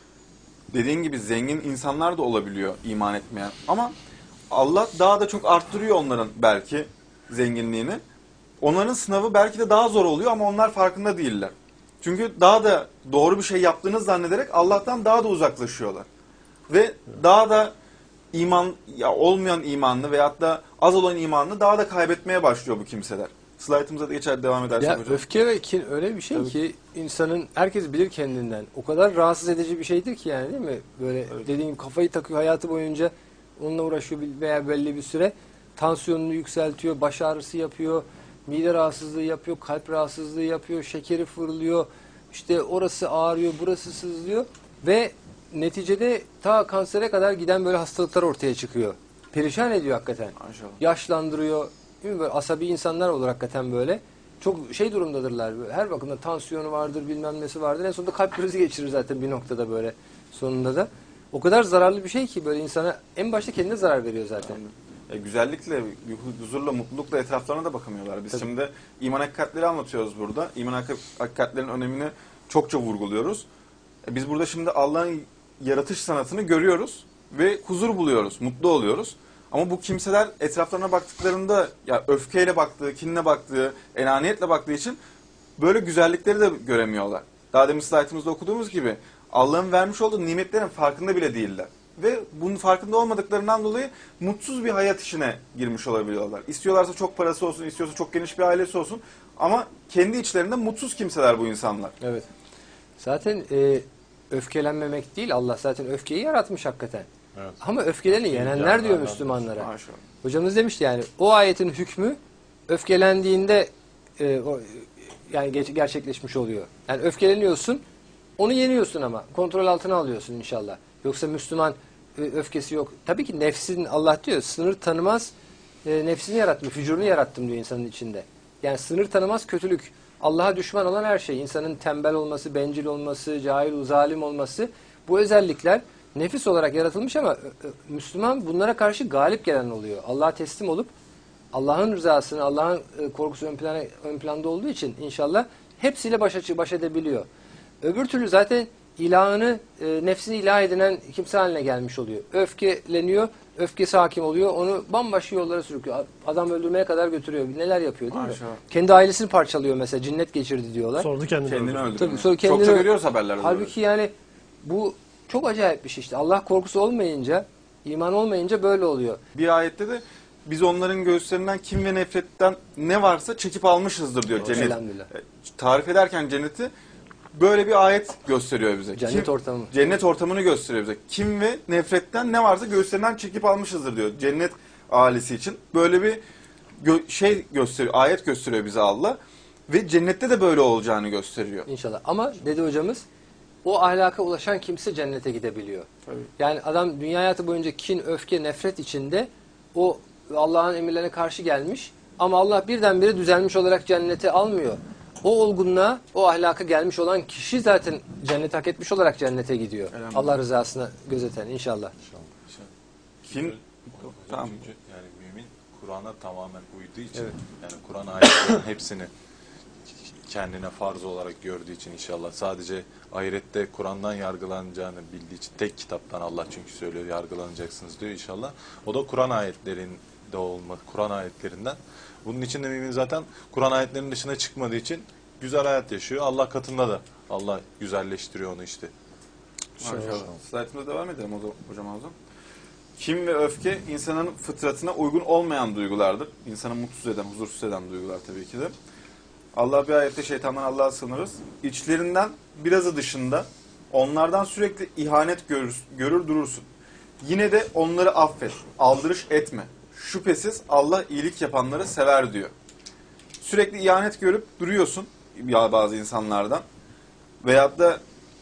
dediğin gibi zengin insanlar da olabiliyor iman etmeyen. Ama Allah daha da çok arttırıyor onların belki zenginliğini. Onların sınavı belki de daha zor oluyor ama onlar farkında değiller. Çünkü daha da doğru bir şey yaptığını zannederek Allah'tan daha da uzaklaşıyorlar. Ve daha da iman ya olmayan imanını veyahut da az olan imanını daha da kaybetmeye başlıyor bu kimseler. Slaytımıza da geçer devam edersek Ya hocam. öfke ve kin öyle bir şey Tabii. ki insanın herkes bilir kendinden. O kadar rahatsız edici bir şeydir ki yani değil mi? Böyle Evet. dediğim gibi kafayı takıyor hayatı boyunca onunla uğraşıyor veya belli bir süre. Tansiyonunu yükseltiyor, baş ağrısı yapıyor, mide rahatsızlığı yapıyor, kalp rahatsızlığı yapıyor, şekeri fırlıyor. İşte orası ağrıyor, burası sızlıyor ve neticede ta kansere kadar giden böyle hastalıklar ortaya çıkıyor. Perişan ediyor hakikaten. Maşallah. Yaşlandırıyor. Değil mi? Böyle asabi insanlar olur hakikaten böyle. Çok şey durumdadırlar. Böyle. Her bakımdan tansiyonu vardır, bilmem nesi vardır. En sonunda kalp krizi geçirir zaten bir noktada böyle sonunda da. O kadar zararlı bir şey ki böyle insana en başta kendine zarar veriyor zaten. E, güzellikle, huzurla, mutlulukla etraflarına da bakamıyorlar. Biz Tabii. şimdi iman hakikatleri anlatıyoruz burada. İman hak- hakikatlerinin önemini çokça vurguluyoruz. E, biz burada şimdi Allah'ın yaratış sanatını görüyoruz ve huzur buluyoruz, mutlu oluyoruz. Ama bu kimseler etraflarına baktıklarında ya öfkeyle baktığı, kinle baktığı, enaniyetle baktığı için böyle güzellikleri de göremiyorlar. Daha demin slaytımızda okuduğumuz gibi Allah'ın vermiş olduğu nimetlerin farkında bile değiller. Ve bunun farkında olmadıklarından dolayı mutsuz bir hayat işine girmiş olabiliyorlar. İstiyorlarsa çok parası olsun, istiyorsa çok geniş bir ailesi olsun. Ama kendi içlerinde mutsuz kimseler bu insanlar. Evet. Zaten e, öfkelenmemek değil Allah zaten öfkeyi yaratmış hakikaten. Evet. Ama öfkelerini yenenler Yani diyor Allah Müslümanlara. Maşallah. Hocamız demişti yani o ayetin hükmü öfkelendiğinde e, o, yani geç- gerçekleşmiş oluyor. Yani öfkeleniyorsun, onu yeniyorsun ama kontrol altına alıyorsun inşallah. Yoksa Müslüman e, öfkesi yok. Tabii ki nefsin Allah diyor sınır tanımaz e, nefsini yarattım, fücurunu yarattım diyor insanın içinde. Yani sınır tanımaz kötülük. Allah'a düşman olan her şey, insanın tembel olması, bencil olması, cahil, zalim olması bu özellikler nefis olarak yaratılmış ama ö- ö- Müslüman bunlara karşı galip gelen oluyor. Allah'a teslim olup Allah'ın rızasını, Allah'ın e, korkusu ön, plana, ön planda olduğu için inşallah hepsiyle baş, baş edebiliyor. Öbür türlü zaten ilahını, e, nefsini ilah edinen kimse haline gelmiş oluyor. Öfkeleniyor, öfkesi hakim oluyor, onu bambaşka yollara sürüklüyor. Adam öldürmeye kadar götürüyor, neler yapıyor değil mi? Maşallah. Kendi ailesini parçalıyor mesela, cinnet geçirdi diyorlar. Sonra da kendini, Kendini öldürüyor. öldürüyor. Tabii, sonra kendini- Çokça görüyoruz haberlerde. Halbuki yani bu çok acayip bir şey işte. Allah korkusu olmayınca, iman olmayınca böyle oluyor. Bir ayette de biz onların göğüslerinden kim ve nefretten ne varsa çekip almışızdır diyor cennet. Elhamdülillah. E, Tarif ederken cenneti böyle bir ayet gösteriyor bize. Cennet Kim- ortamı. Cennet ortamını gösteriyor bize. Kim ve nefretten ne varsa göğüslerinden çekip almışızdır diyor. Cennet ailesi için böyle bir gö- şey gösteriyor, ayet gösteriyor bize Allah. Ve cennette de böyle olacağını gösteriyor. İnşallah. Ama dedi hocamız o ahlaka ulaşan kimse cennete gidebiliyor. Tabii. Yani adam dünya hayatı boyunca kin, öfke, nefret içinde o Allah'ın emirlerine karşı gelmiş ama Allah birdenbire düzelmiş olarak cennete almıyor. O olgunluğa, o ahlaka gelmiş olan kişi zaten cennet hak etmiş olarak cennete gidiyor. Elhamdülillah. Allah rızasına gözeten inşallah. Kin Hocam Tamam. çünkü yani mümin Kur'an'a tamamen uyduğu için Evet. yani Kur'an ayetlerinin hepsini kendine farz olarak gördüğü için inşallah sadece ahirette Kur'an'dan yargılanacağını bildiği için tek kitaptan Allah çünkü söylüyor yargılanacaksınız diyor inşallah. O da Kur'an ayetlerinde olma, Kur'an ayetlerinden. Bunun için de mümin zaten Kur'an ayetlerinin dışına çıkmadığı için güzel hayat yaşıyor. Allah katında da Allah güzelleştiriyor onu işte. maşallah. Slaytımıza devam edelim o zaman, hocam o zaman. Kin ve öfke insanın fıtratına uygun olmayan duygulardır. İnsanı mutsuz eden, huzursuz eden duygular tabii ki de. Allah bir ayette şeytandan Allah'a sığınırız. İçlerinden birazı dışında onlardan sürekli ihanet görür, görür durursun. Yine de onları affet, aldırış etme. Şüphesiz Allah iyilik yapanları sever diyor. Sürekli ihanet görüp duruyorsun ya bazı insanlardan. Veyahut da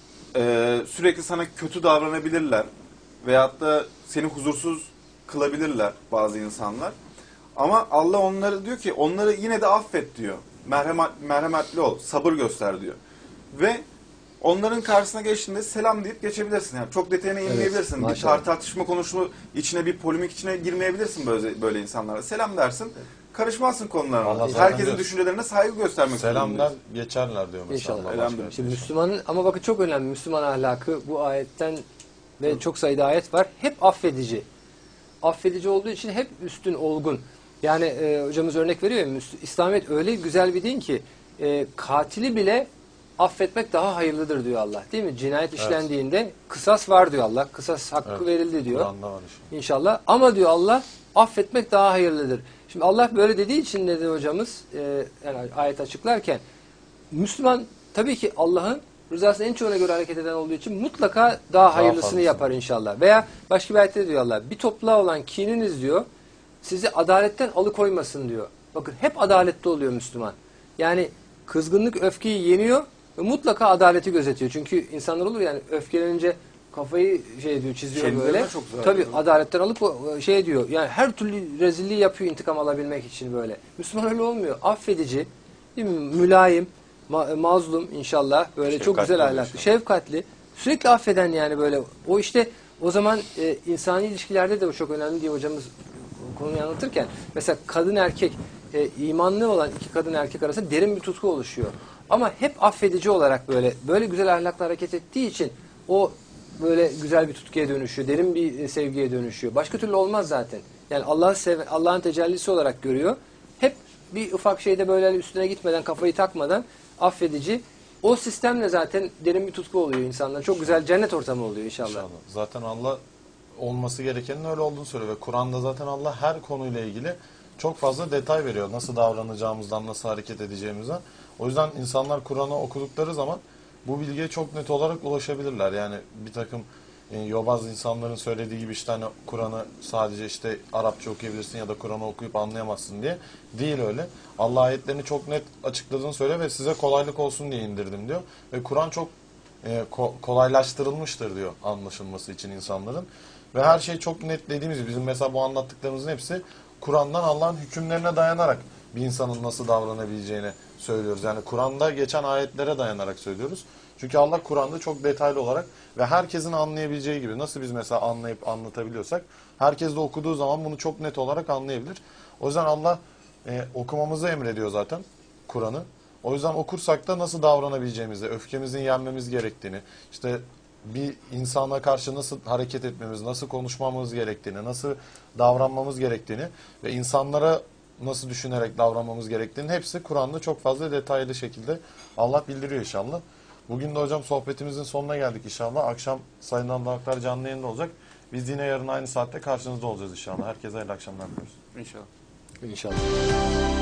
e, sürekli sana kötü davranabilirler. Veyahut da seni huzursuz kılabilirler bazı insanlar. Ama Allah onları diyor ki onları yine de affet diyor. Merhamet, merhametli ol, sabır göster diyor. Ve onların karşısına geçtiğinde selam deyip geçebilirsin. Yani çok detayına inmeyebilirsin. Evet, bir tar tartışma konuşma içine, bir polemik içine girmeyebilirsin böyle böyle insanlara. Selam dersin. Karışmazsın konularına. Allah zaten Herkesin diyor. düşüncelerine saygı göstermek Selamlar zorundayız. geçerler diyor mesela. İnşallah. Allah Elhamdülillah. başka. Şimdi Müslümanın ama bakın çok önemli Müslüman ahlakı bu ayetten ve çok sayıda ayet var. Hep affedici. Affedici olduğu için hep üstün, olgun. Yani e, hocamız örnek veriyor ya, Müsl- İslamiyet öyle güzel bir din ki e, katili bile affetmek daha hayırlıdır diyor Allah. Değil mi? Cinayet işlendiğinde kısas var diyor Allah. Kısas hakkı Evet. verildi diyor. Kur'an'da var işte. İnşallah. Ama diyor Allah affetmek daha hayırlıdır. Şimdi Allah böyle dediği için dedi hocamız e, yani ayet açıklarken Müslüman tabii ki Allah'ın rızasına en çoğuna göre hareket eden olduğu için mutlaka daha hayırlısını fazlasını. yapar inşallah. Veya başka bir ayette diyor Allah bir topluluğa olan kininiz diyor sizi adaletten alıkoymasın diyor. Bakın hep adaletli oluyor Müslüman. Yani kızgınlık öfkeyi yeniyor ve mutlaka adaleti gözetiyor. Çünkü insanlar olur yani öfkelenince kafayı şey diyor, çiziyor Kendilerine böyle. çok zarar Tabii veriyor. adaletten alıp o şey diyor. Yani her türlü rezilliği yapıyor intikam alabilmek için böyle. Müslüman öyle olmuyor. Affedici, değil mi? Mülayim, ma- mazlum inşallah böyle çok Şefkatli güzel oluyor ahlaklı, inşallah. şefkatli. Sürekli affeden yani böyle. O işte o zaman e, insani ilişkilerde de o çok önemli diye hocamız konuyu anlatırken mesela kadın erkek e, imanlı olan iki kadın erkek arasında derin bir tutku oluşuyor. Ama hep affedici olarak böyle böyle güzel ahlakla hareket ettiği için o böyle güzel bir tutkuya dönüşüyor. Derin bir e, sevgiye dönüşüyor. Başka türlü olmaz zaten. Yani Allah'ı sev Allah'ın tecellisi olarak görüyor. Hep bir ufak şeyde böyle üstüne gitmeden, kafayı takmadan affedici. O sistemle zaten derin bir tutku oluyor insanlar. Çok güzel cennet ortamı oluyor inşallah. İnşallah. Zaten Allah olması gerekenin öyle olduğunu söylüyor ve Kur'an'da zaten Allah her konuyla ilgili çok fazla detay veriyor. Nasıl davranacağımızdan, nasıl hareket edeceğimizden. O yüzden insanlar Kur'an'ı okudukları zaman bu bilgiye çok net olarak ulaşabilirler. Yani bir takım e, yobaz insanların söylediği gibi işte hani Kur'an'ı sadece işte Arapça okuyabilirsin ya da Kur'an'ı okuyup anlayamazsın diye. Değil öyle. Allah ayetlerini çok net açıkladığını söylüyor ve size kolaylık olsun diye indirdim diyor. Ve Kur'an çok e, ko- kolaylaştırılmıştır diyor anlaşılması için insanların. Ve her şey çok net dediğimiz gibi bizim mesela bu anlattıklarımızın hepsi Kur'an'dan Allah'ın hükümlerine dayanarak bir insanın nasıl davranabileceğini söylüyoruz. Yani Kur'an'da geçen ayetlere dayanarak söylüyoruz. Çünkü Allah Kur'an'da çok detaylı olarak ve herkesin anlayabileceği gibi nasıl biz mesela anlayıp anlatabiliyorsak herkes de okuduğu zaman bunu çok net olarak anlayabilir. O yüzden Allah e, okumamızı emrediyor zaten Kur'an'ı. O yüzden okursak da nasıl davranabileceğimizi, öfkemizin yenmemiz gerektiğini, işte bir insana karşı nasıl hareket etmemiz, nasıl konuşmamız gerektiğini, nasıl davranmamız gerektiğini ve insanlara nasıl düşünerek davranmamız gerektiğini hepsi Kur'an'da çok fazla detaylı şekilde Allah bildiriyor inşallah. Bugün de hocam sohbetimizin sonuna geldik inşallah. Akşam Sayın Allah'lar canlı yayında olacak. Biz yine yarın aynı saatte karşınızda olacağız inşallah. Herkese hayırlı akşamlar diliyoruz. İnşallah. İnşallah.